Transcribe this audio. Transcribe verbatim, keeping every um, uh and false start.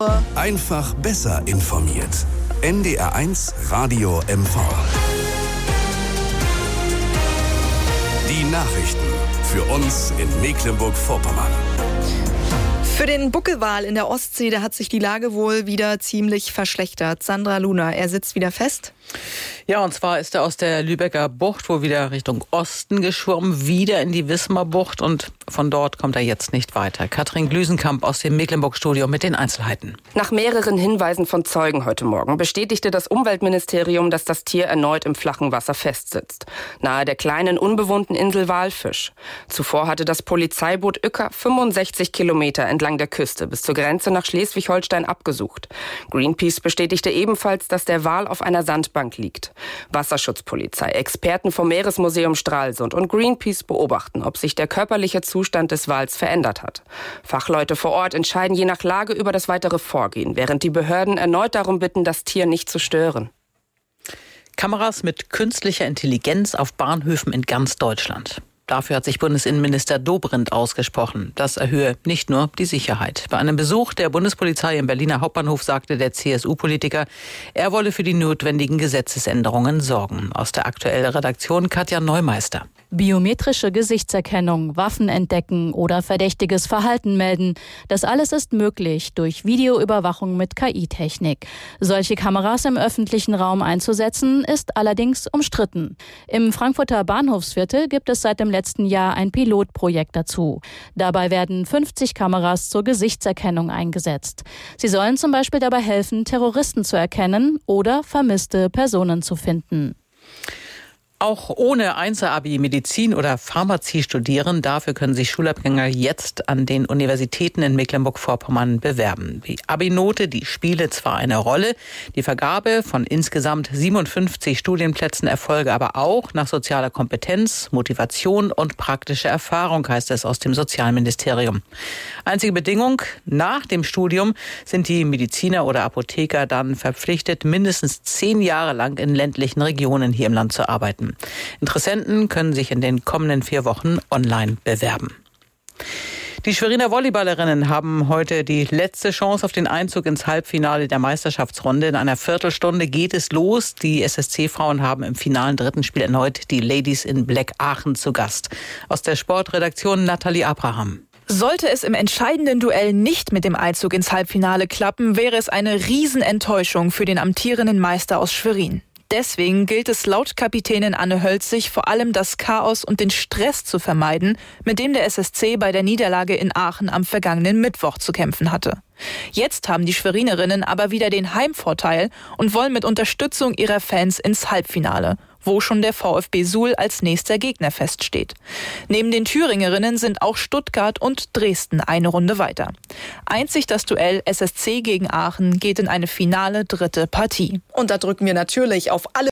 Einfach besser informiert. N D R eins Radio M V. Die Nachrichten für uns in Mecklenburg-Vorpommern. Für den Buckelwal in der Ostsee, da hat sich die Lage wohl wieder ziemlich verschlechtert. Sandra Luna, er sitzt wieder fest? Ja, und zwar ist er aus der Lübecker Bucht wohl wieder Richtung Osten geschwommen, wieder in die Wismar-Bucht, und von dort kommt er jetzt nicht weiter. Katrin Glüsenkamp aus dem Mecklenburg-Studio mit den Einzelheiten. Nach mehreren Hinweisen von Zeugen heute Morgen bestätigte das Umweltministerium, dass das Tier erneut im flachen Wasser festsitzt, nahe der kleinen unbewohnten Insel Walfisch. Zuvor hatte das Polizeiboot Uecker fünfundsechzig Kilometer entlang der Küste bis zur Grenze nach Schleswig-Holstein abgesucht. Greenpeace bestätigte ebenfalls, dass der Wal auf einer Sandbank liegt. Wasserschutzpolizei, Experten vom Meeresmuseum Stralsund und Greenpeace beobachten, ob sich der körperliche Zustand des Wals verändert hat. Fachleute vor Ort entscheiden je nach Lage über das weitere Vorgehen, während die Behörden erneut darum bitten, das Tier nicht zu stören. Kameras mit künstlicher Intelligenz auf Bahnhöfen in ganz Deutschland. Dafür hat sich Bundesinnenminister Dobrindt ausgesprochen. Das erhöhe nicht nur die Sicherheit. Bei einem Besuch der Bundespolizei im Berliner Hauptbahnhof sagte der C S U-Politiker, er wolle für die notwendigen Gesetzesänderungen sorgen. Aus der aktuellen Redaktion Katja Neumeister. Biometrische Gesichtserkennung, Waffen entdecken oder verdächtiges Verhalten melden. Das alles ist möglich durch Videoüberwachung mit K I-Technik. Solche Kameras im öffentlichen Raum einzusetzen, ist allerdings umstritten. Im Frankfurter Bahnhofsviertel gibt es seit dem letzten Jahr ein Pilotprojekt dazu. Dabei werden fünfzig Kameras zur Gesichtserkennung eingesetzt. Sie sollen zum Beispiel dabei helfen, Terroristen zu erkennen oder vermisste Personen zu finden. Auch ohne Einzel-Abi Medizin oder Pharmazie studieren, dafür können sich Schulabgänger jetzt an den Universitäten in Mecklenburg-Vorpommern bewerben. Die Abi-Note, die spiele zwar eine Rolle, die Vergabe von insgesamt siebenundfünfzig Studienplätzen erfolge aber auch nach sozialer Kompetenz, Motivation und praktischer Erfahrung, heißt es aus dem Sozialministerium. Einzige Bedingung, nach dem Studium sind die Mediziner oder Apotheker dann verpflichtet, mindestens zehn Jahre lang in ländlichen Regionen hier im Land zu arbeiten. Interessenten können sich in den kommenden vier Wochen online bewerben. Die Schweriner Volleyballerinnen haben heute die letzte Chance auf den Einzug ins Halbfinale der Meisterschaftsrunde. In einer Viertelstunde geht es los. Die S S C-Frauen haben im finalen dritten Spiel erneut die Ladies in Black Aachen zu Gast. Aus der Sportredaktion Nathalie Abraham. Sollte es im entscheidenden Duell nicht mit dem Einzug ins Halbfinale klappen, wäre es eine Riesenenttäuschung für den amtierenden Meister aus Schwerin. Deswegen gilt es laut Kapitänin Anne Hölzig vor allem, das Chaos und den Stress zu vermeiden, mit dem der S S C bei der Niederlage in Aachen am vergangenen Mittwoch zu kämpfen hatte. Jetzt haben die Schwerinerinnen aber wieder den Heimvorteil und wollen mit Unterstützung ihrer Fans ins Halbfinale, wo schon der VfB Suhl als nächster Gegner feststeht. Neben den Thüringerinnen sind auch Stuttgart und Dresden eine Runde weiter. Einzig das Duell S S C gegen Aachen geht in eine finale dritte Partie. Und da drücken wir natürlich auf alle